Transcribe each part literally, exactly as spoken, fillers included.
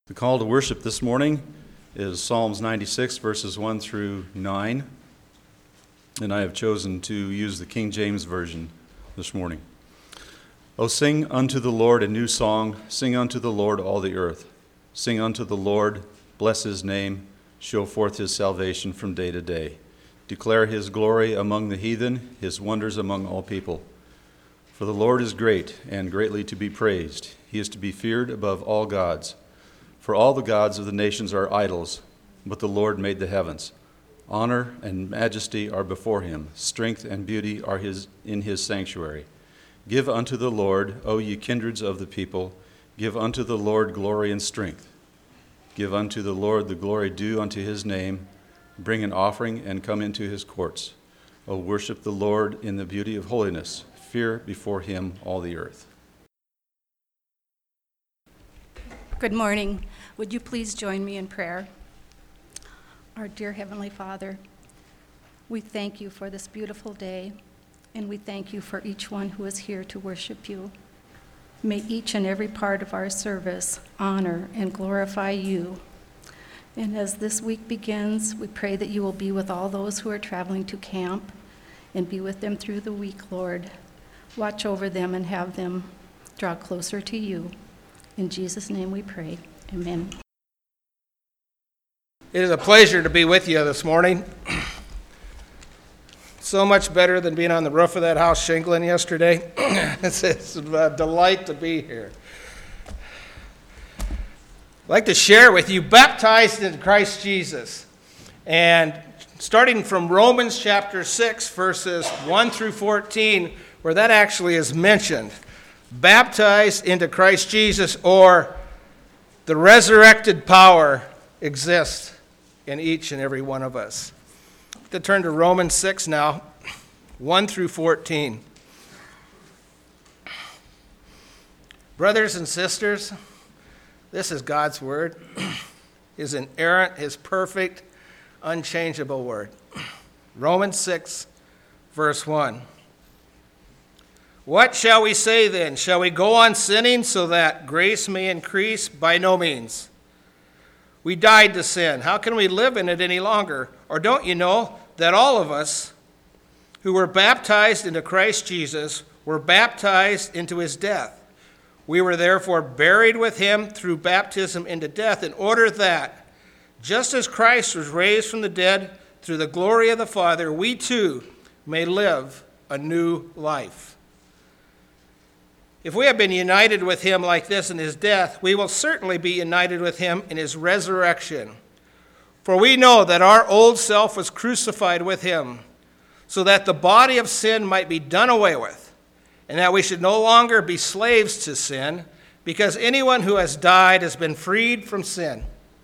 The call to worship this morning is Psalms ninety-six, verses one through nine, and I have chosen to use the King James Version this morning. O sing unto the Lord a new song, sing unto the Lord all the earth. Sing unto the Lord, bless his name, show forth his salvation from day to day. Declare his glory among the heathen, his wonders among all people. For the Lord is great and greatly to be praised. He is to be feared above all gods. For all the gods of the nations are idols, but the Lord made the heavens. Honor and majesty are before him. Strength and beauty are his in his sanctuary. Give unto the Lord, O ye kindreds of the people, give unto the Lord glory and strength. Give unto the Lord the glory due unto his name. Bring an offering and come into his courts. O worship the Lord in the beauty of holiness. Fear before him all the earth. Good morning. Would you please join me in prayer? Our dear Heavenly Father, we thank you for this beautiful day, and we thank you for each one who is here to worship you. May each and every part of our service honor and glorify you. And as this week begins, we pray that you will be with all those who are traveling to camp and be with them through the week, Lord. Watch over them and have them draw closer to you. In Jesus' name we pray. Amen. It is a pleasure to be with you this morning. So much better than being on the roof of that house shingling yesterday. it's, it's a delight to be here. I'd like to share with you, baptized in Christ Jesus. And starting from Romans chapter six, verses one through fourteen, where that actually is mentioned. Baptized into Christ Jesus, or the resurrected power exists in each and every one of us. To turn to Romans six now, one through fourteen. Brothers and sisters, this is God's word, his inerrant, his perfect, unchangeable word. Romans six, verse one. What shall we say then? Shall we go on sinning so that grace may increase? By no means. We died to sin. How can we live in it any longer? Or don't you know that all of us who were baptized into Christ Jesus were baptized into his death? We were therefore buried with him through baptism into death, in order that, just as Christ was raised from the dead through the glory of the Father, we too may live a new life. If we have been united with him like this in his death, we will certainly be united with him in his resurrection. For we know that our old self was crucified with him, so that the body of sin might be done away with, and that we should no longer be slaves to sin, because anyone who has died has been freed from sin.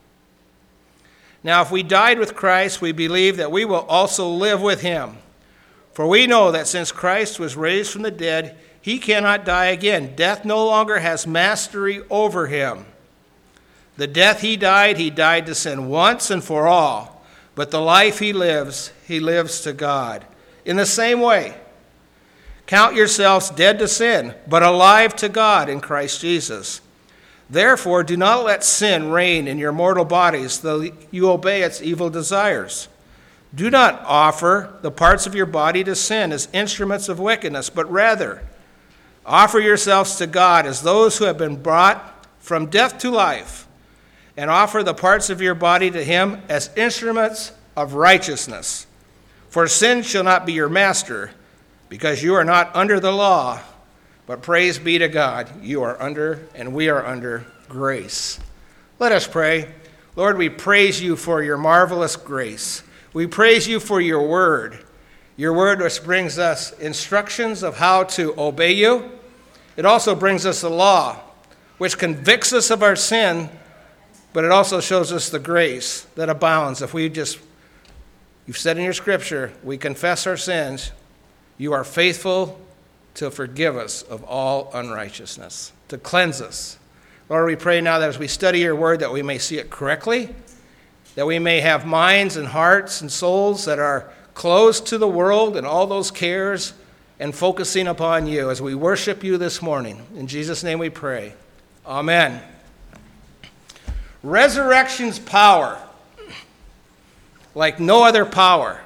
Now, if we died with Christ, we believe that we will also live with him. For we know that since Christ was raised from the dead, he cannot die again. Death no longer has mastery over him. The death he died, he died to sin once and for all. But the life he lives, he lives to God. In the same way, count yourselves dead to sin, but alive to God in Christ Jesus. Therefore, do not let sin reign in your mortal bodies, though you obey its evil desires. Do not offer the parts of your body to sin as instruments of wickedness, but rather offer yourselves to God as those who have been brought from death to life, and offer the parts of your body to him as instruments of righteousness. For sin shall not be your master, because you are not under the law, but praise be to God, you are under, and we are under, grace. Let us pray. Lord, we praise you for your marvelous grace. We praise you for your word. Your word which brings us instructions of how to obey you. It also brings us the law, which convicts us of our sin, but it also shows us the grace that abounds. If we just, you've said in your scripture, we confess our sins, you are faithful to forgive us of all unrighteousness, to cleanse us. Lord, we pray now that as we study your word, that we may see it correctly, that we may have minds and hearts and souls that are closed to the world and all those cares, and focusing upon you as we worship you this morning. In Jesus' name we pray. Amen. Resurrection's power, like no other power.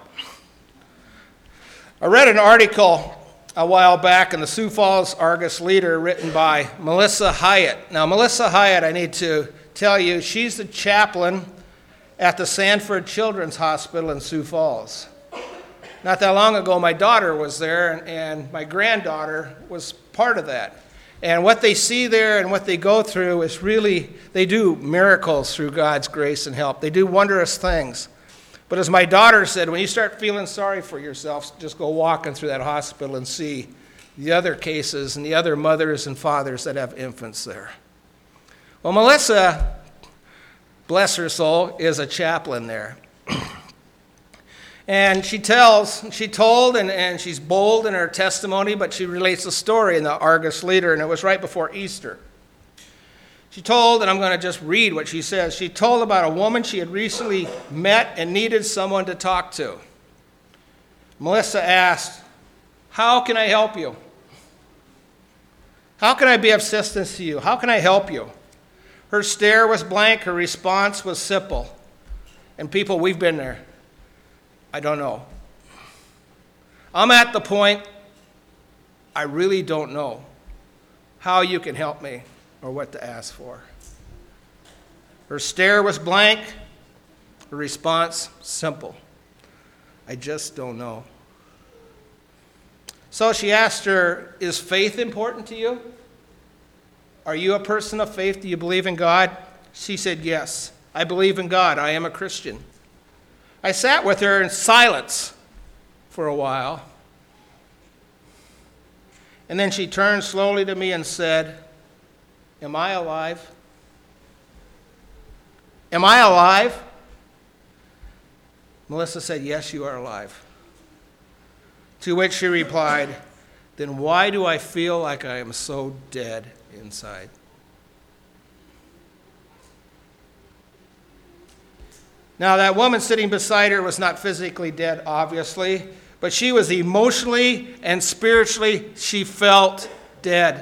I read an article a while back in the Sioux Falls Argus Leader written by Melissa Hyatt. Now, Melissa Hyatt, I need to tell you, she's the chaplain at the Sanford Children's Hospital in Sioux Falls. Not that long ago, my daughter was there, and, and my granddaughter was part of that. And what they see there and what they go through is really, they do miracles through God's grace and help. They do wondrous things. But as my daughter said, when you start feeling sorry for yourself, just go walking through that hospital and see the other cases and the other mothers and fathers that have infants there. Well, Melissa, bless her soul, is a chaplain there. And she tells, she told, and, and she's bold in her testimony, but she relates a story in the Argus Leader, and it was right before Easter. She told, and I'm going to just read what she says, she told about a woman she had recently met and needed someone to talk to. Melissa asked, "How can I help you? How can I be of assistance to you? How can I help you?" Her stare was blank, her response was simple. And people, we've been there. I don't know. I'm at the point, I really don't know how you can help me or what to ask for. Her stare was blank, her response simple. I just don't know. So she asked her, "Is faith important to you? Are you a person of faith? Do you believe in God?" She said, "Yes, I believe in God. I am a Christian." I sat with her in silence for a while. And then she turned slowly to me and said, "Am I alive? Am I alive?" Melissa said, "Yes, you are alive." To which she replied, "Then why do I feel like I am so dead inside?" Now, that woman sitting beside her was not physically dead, obviously, but she was emotionally and spiritually, she felt dead.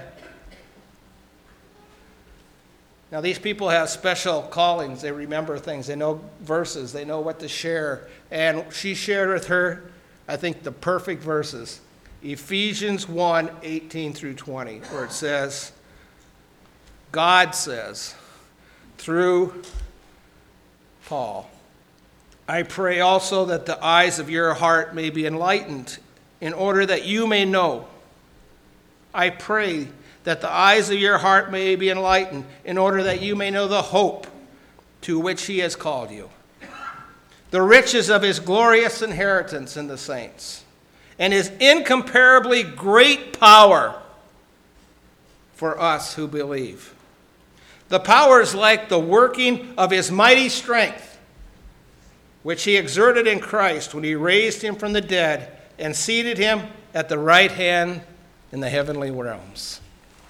Now, these people have special callings. They remember things. They know verses. They know what to share. And she shared with her, I think, the perfect verses. Ephesians one, eighteen through twenty, where it says, God says, through Paul, "I pray also that the eyes of your heart may be enlightened, in order that you may know." I pray that the eyes of your heart may be enlightened, in order that you may know the hope to which he has called you, the riches of his glorious inheritance in the saints, and his incomparably great power for us who believe. The power is like the working of his mighty strength, which he exerted in Christ when he raised him from the dead and seated him at the right hand in the heavenly realms.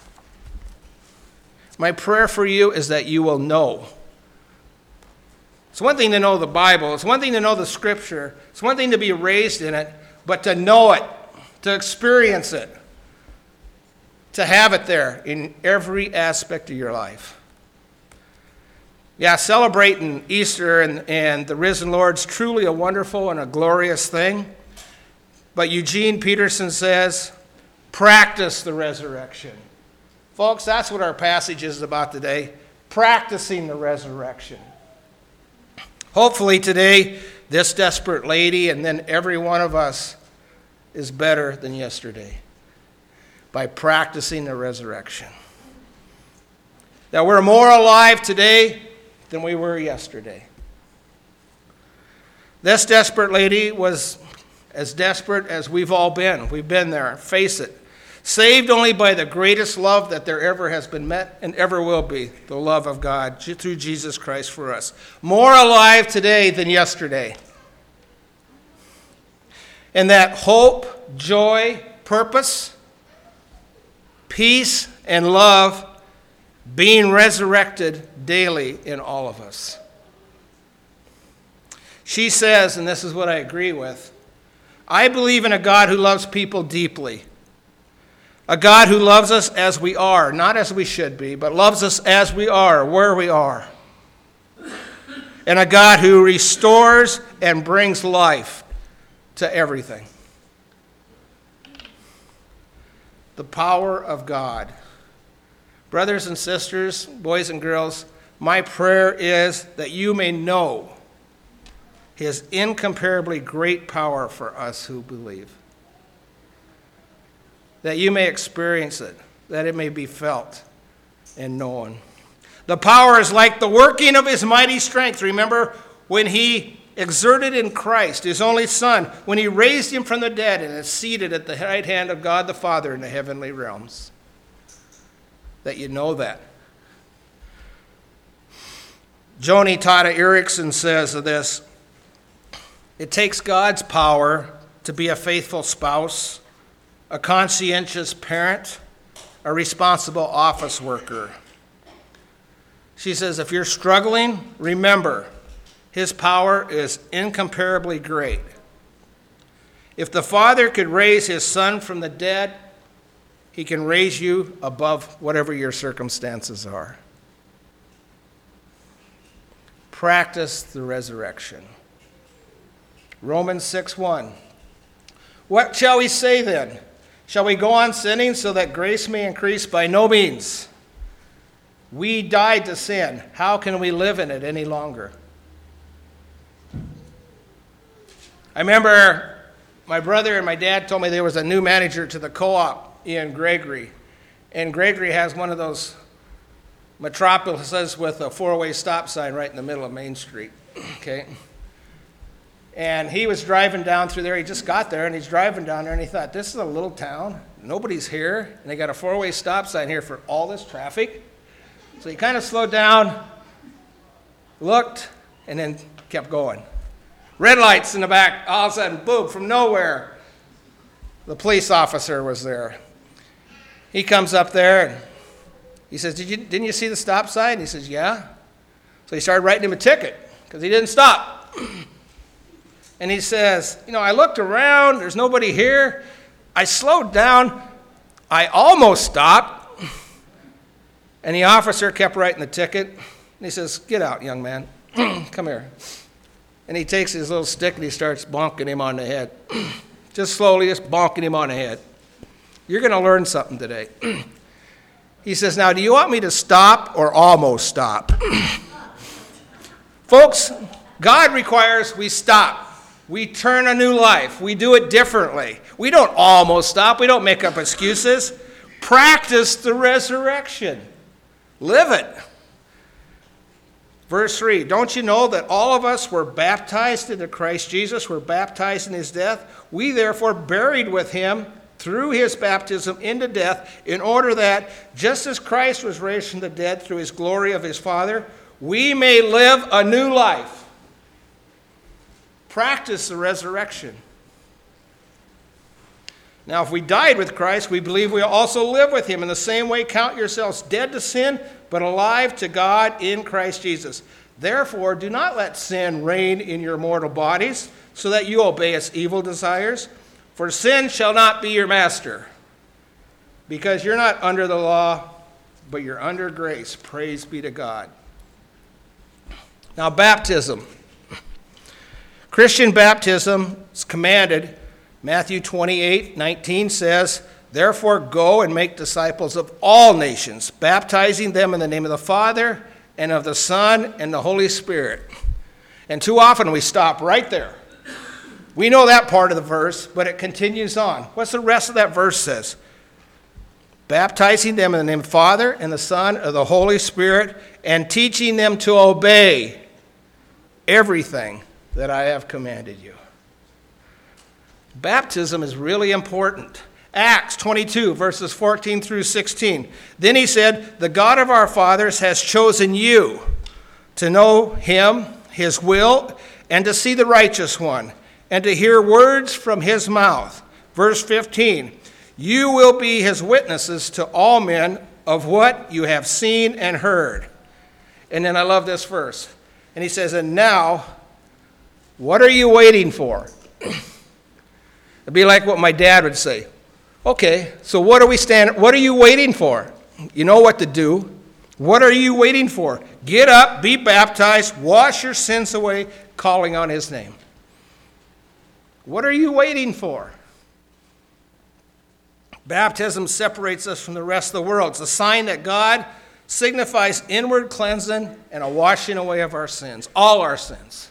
My prayer for you is that you will know. It's one thing to know the Bible. It's one thing to know the Scripture. It's one thing to be raised in it, but to know it, to experience it, to have it there in every aspect of your life. Yeah, celebrating Easter and, and the risen Lord's truly a wonderful and a glorious thing. But Eugene Peterson says, practice the resurrection. Folks, that's what our passage is about today, practicing the resurrection. Hopefully today, this desperate lady and then every one of us is better than yesterday by practicing the resurrection. That we're more alive today than we were yesterday. This desperate lady was as desperate as we've all been. We've been there, face it. Saved only by the greatest love that there ever has been met and ever will be, the love of God through Jesus Christ for us. More alive today than yesterday. And that hope, joy, purpose, peace, and love being resurrected daily in all of us. She says, and this is what I agree with, I believe in a God who loves people deeply. A God who loves us as we are, not as we should be, but loves us as we are, where we are. and a God who restores and brings life to everything. The power of God. Brothers and sisters, boys and girls, my prayer is that you may know his incomparably great power for us who believe. That you may experience it, that it may be felt and known. The power is like the working of his mighty strength. Remember when he exerted in Christ, his only Son, when he raised him from the dead and is seated at the right hand of God the Father in the heavenly realms. That you know that. Joni Tada Erickson says of this, it takes God's power to be a faithful spouse, a conscientious parent, a responsible office worker. She says, if you're struggling, remember, his power is incomparably great. If the Father could raise his Son from the dead, he can raise you above whatever your circumstances are. Practice the resurrection. Romans six one. What shall we say then? Shall we go on sinning so that grace may increase? By no means. We died to sin. How can we live in it any longer? I remember my brother and my dad told me there was a new manager to the co-op, Ian Gregory. And Gregory has one of those metropolises with a four-way stop sign right in the middle of Main Street. Okay? And he was driving down through there. He just got there, and he's driving down there, and he thought, this is a little town. Nobody's here, and they got a four-way stop sign here for all this traffic. So he kind of slowed down, looked, and then kept going. Red lights in the back. All of a sudden, boom, from nowhere, the police officer was there. He comes up there, and he says, Did you, didn't you see the stop sign? And he says, yeah. So he started writing him a ticket because he didn't stop. And he says, you know, I looked around. There's nobody here. I slowed down. I almost stopped. And the officer kept writing the ticket. And he says, get out, young man. Come here. And he takes his little stick and he starts bonking him on the head. Just slowly, just bonking him on the head. You're going to learn something today. He says, now, do you want me to stop or almost stop? Folks, God requires we stop. We turn a new life. We do it differently. We don't almost stop. We don't make up excuses. Practice the resurrection. Live it. Verse three, don't you know that all of us were baptized into Christ Jesus, were baptized in his death? We therefore buried with him through his baptism into death, in order that, just as Christ was raised from the dead through his glory of his Father, we may live a new life. Practice the resurrection. Now, if we died with Christ, we believe we also live with him. In the same way, count yourselves dead to sin, but alive to God in Christ Jesus. Therefore, do not let sin reign in your mortal bodies, so that you obey its evil desires. For sin shall not be your master, because you're not under the law, but you're under grace. Praise be to God. Now, baptism. Christian baptism is commanded. Matthew twenty-eight nineteen says, therefore go and make disciples of all nations, baptizing them in the name of the Father and of the Son and the Holy Spirit. And too often we stop right there. We know that part of the verse, but it continues on. What's the rest of that verse says? Baptizing them in the name of the Father and the Son and of the Holy Spirit, and teaching them to obey everything that I have commanded you. Baptism is really important. Acts twenty-two, verses fourteen through sixteen. Then he said, the God of our fathers has chosen you to know him, his will, and to see the righteous one, and to hear words from his mouth. Verse fifteen, you will be his witnesses to all men of what you have seen and heard. And then I love this verse. And he says, and now, what are you waiting for? It'd be like what my dad would say. Okay, so what are we standing, what are you waiting for? You know what to do. What are you waiting for? Get up, be baptized, wash your sins away, calling on his name. What are you waiting for? Baptism separates us from the rest of the world. It's a sign that God signifies inward cleansing and a washing away of our sins, all our sins.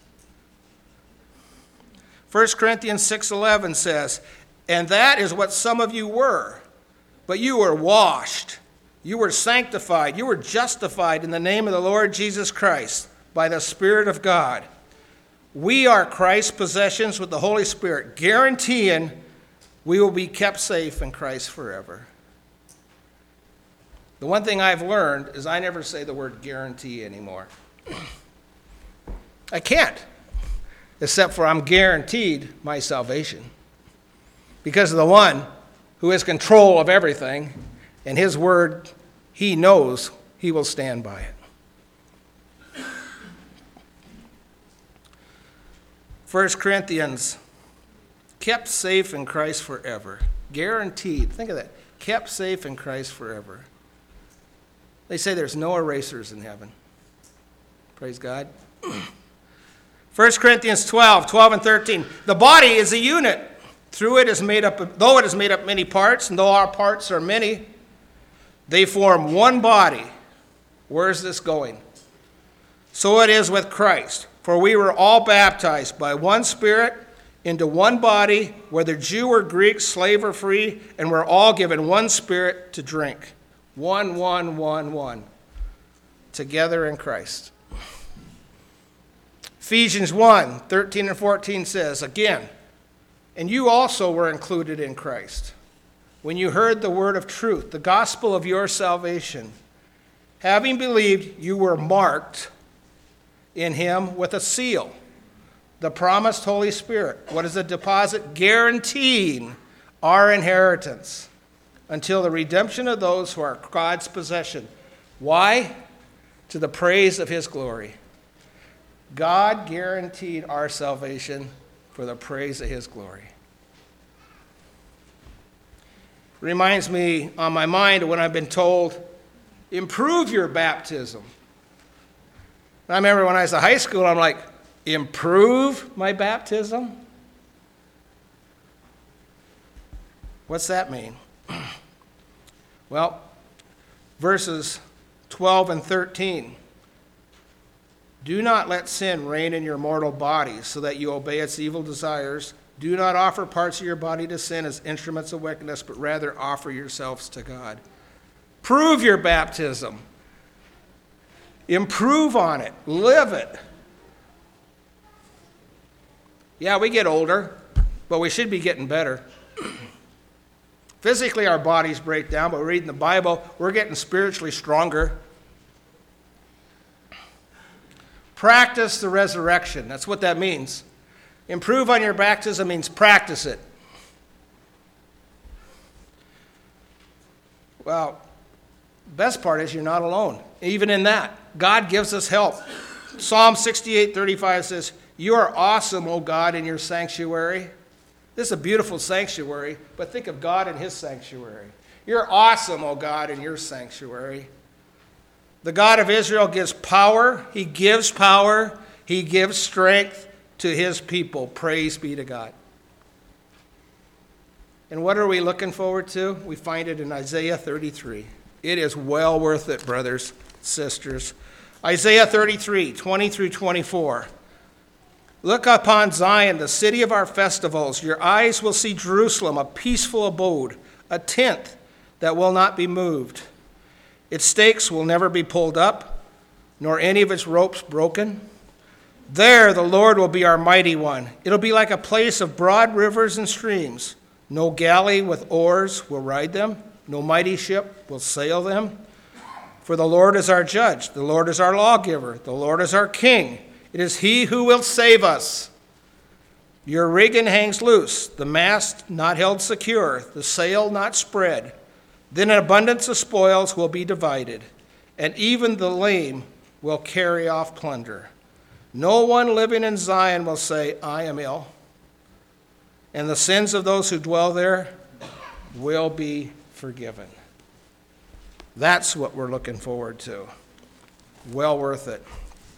First Corinthians six eleven says, and that is what some of you were, but you were washed, you were sanctified, you were justified in the name of the Lord Jesus Christ by the Spirit of God. We are Christ's possessions with the Holy Spirit, guaranteeing we will be kept safe in Christ forever. The one thing I've learned is I never say the word guarantee anymore. I can't, except for I'm guaranteed my salvation because of the one who has control of everything, and his word, he knows he will stand by it. First Corinthians, kept safe in Christ forever. Guaranteed. Think of that. Kept safe in Christ forever. They say there's no erasers in heaven. Praise God. First Corinthians twelve, twelve and thirteen. The body is a unit. Through it is made up, though it is made up many parts, and though our parts are many, they form one body. Where is this going? So it is with Christ. For we were all baptized by one Spirit into one body, whether Jew or Greek, slave or free, and we're all given one Spirit to drink. One, one, one, one. Together in Christ. Ephesians one, thirteen and fourteen says, again, and you also were included in Christ when you heard the word of truth, the gospel of your salvation. Having believed, you were marked in him with a seal, the promised Holy Spirit. What is a deposit? Guaranteeing our inheritance until the redemption of those who are God's possession. Why? To the praise of his glory. God guaranteed our salvation for the praise of his glory. Reminds me on my mind of when I've been told, improve your baptism. I remember when I was in high school, I'm like, improve my baptism? What's that mean? Well, verses twelve and thirteen. Do not let sin reign in your mortal bodies so that you obey its evil desires. Do not offer parts of your body to sin as instruments of wickedness, but rather offer yourselves to God. Prove your baptism. Improve on it. Live it. Yeah, we get older, but we should be getting better. Physically, our bodies break down, but reading the Bible, we're getting spiritually stronger. Practice the resurrection. That's what that means. Improve on your baptism means practice it. Well, the best part is you're not alone. Even in that, God gives us help. Psalm sixty-eight thirty-five says, you are awesome, O God, in your sanctuary. This is a beautiful sanctuary, but think of God in his sanctuary. You're awesome, O God, in your sanctuary. The God of Israel gives power. He gives power. He gives strength to his people. Praise be to God. And what are we looking forward to? We find it in Isaiah thirty-three. It is well worth it, brothers, sisters. Isaiah thirty-three, twenty through twenty-four. Look upon Zion, the city of our festivals. Your eyes will see Jerusalem, a peaceful abode, a tent that will not be moved. Its stakes will never be pulled up, nor any of its ropes broken. There the Lord will be our mighty one. It'll be like a place of broad rivers and streams. No galley with oars will ride them. No mighty ship will sail them. For the Lord is our judge. The Lord is our lawgiver. The Lord is our king. It is he who will save us. Your rigging hangs loose, the mast not held secure, the sail not spread. Then an abundance of spoils will be divided, and even the lame will carry off plunder. No one living in Zion will say, I am ill. And the sins of those who dwell there will be forgiven. That's what we're looking forward to. well worth it.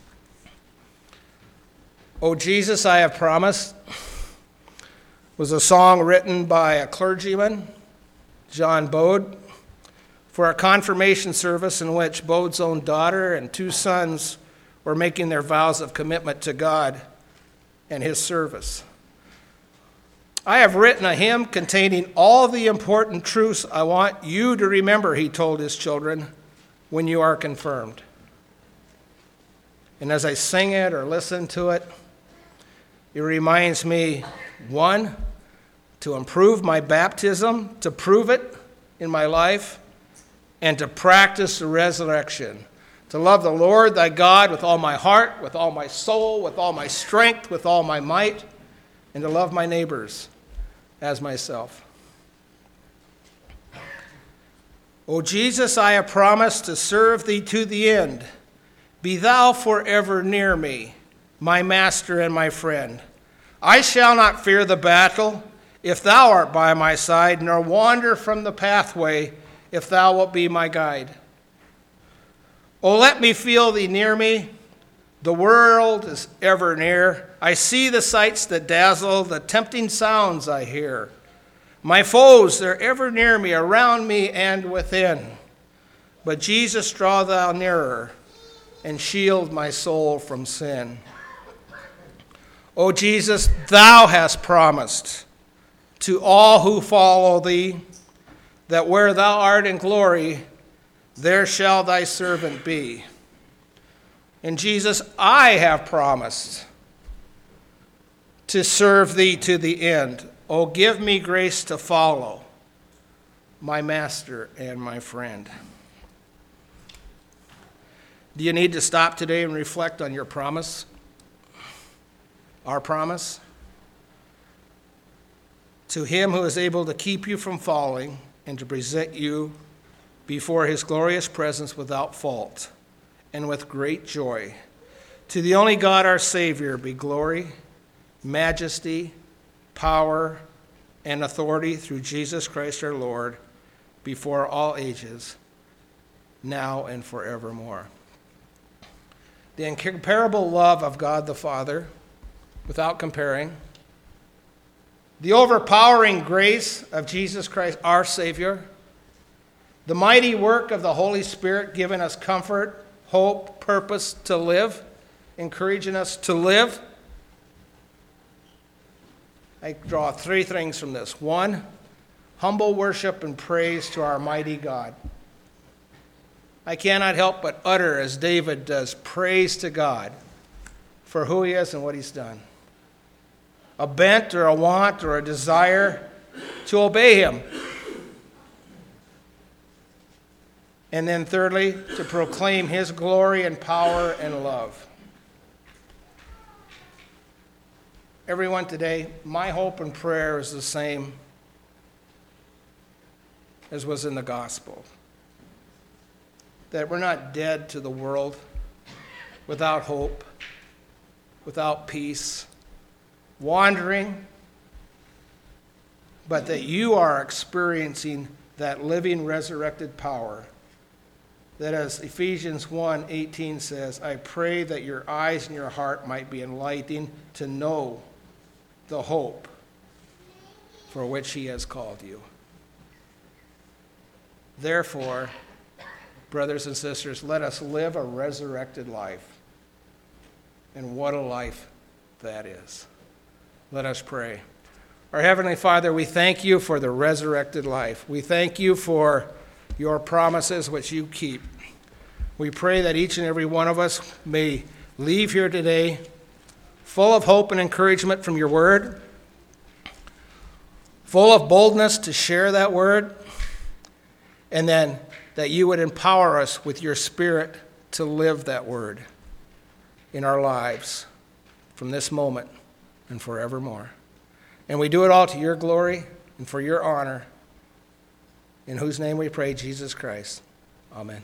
"O Jesus, I Have Promised" was a song written by a clergyman, John Bode, for a confirmation service in which Bode's own daughter and two sons were making their vows of commitment to God and his service. "I have written a hymn containing all the important truths I want you to remember," he told his children, "when you are confirmed." And as I sing it or listen to it, it reminds me, one, to improve my baptism, to prove it in my life, and to practice the resurrection, to love the Lord thy God with all my heart, with all my soul, with all my strength, with all my might, and to love my neighbors as myself. "O Jesus, I have promised to serve thee to the end. Be thou forever near me, my master and my friend. I shall not fear the battle if thou art by my side, nor wander from the pathway if thou wilt be my guide. O let me feel thee near me. The world is ever near. I see the sights that dazzle, the tempting sounds I hear. My foes, they're ever near me, around me and within. But Jesus, draw thou nearer and shield my soul from sin. O Jesus, thou hast promised to all who follow thee that where thou art in glory, there shall thy servant be. And Jesus, I have promised to serve thee to the end. O give me grace to follow my master and my friend." Do you need to stop today and reflect on your promise? Our promise? "To him who is able to keep you from falling and to present you before his glorious presence without fault and with great joy. To the only God our Savior be glory, majesty, power, and authority through Jesus Christ our Lord, before all ages, now and forevermore." The incomparable love of God the Father, without comparing, the overpowering grace of Jesus Christ our Savior, the mighty work of the Holy Spirit giving us comfort, hope, purpose to live, encouraging us to live. I draw three things from this. One, humble worship and praise to our mighty God. I cannot help but utter, as David does, praise to God for who he is and what he's done. A bent or a want or a desire to obey him. And then thirdly, to proclaim his glory and power and love. Everyone today, my hope and prayer is the same as was in the gospel. That we're not dead to the world, without hope, without peace, wandering, but that you are experiencing that living resurrected power. That, as Ephesians one eighteen says, "I pray that your eyes and your heart might be enlightened to know the hope for which he has called you." Therefore, brothers and sisters, let us live a resurrected life. And what a life that is. Let us pray. Our Heavenly Father, we thank you for the resurrected life. We thank you for your promises which you keep. We pray that each and every one of us may leave here today full of hope and encouragement from your word, full of boldness to share that word, and then that you would empower us with your Spirit to live that word in our lives from this moment and forevermore. And we do it all to your glory and for your honor, in whose name we pray, Jesus Christ. Amen.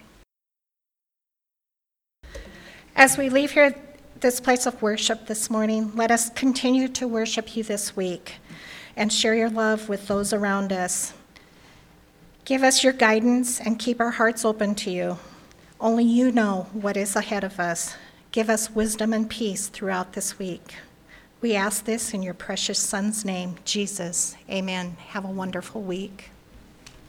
As we leave here, this place of worship this morning, let us continue to worship you this week and share your love with those around us. Give us your guidance and keep our hearts open to you. Only you know what is ahead of us. Give us wisdom and peace throughout this week. We ask this in your precious Son's name, Jesus. Amen. Have a wonderful week.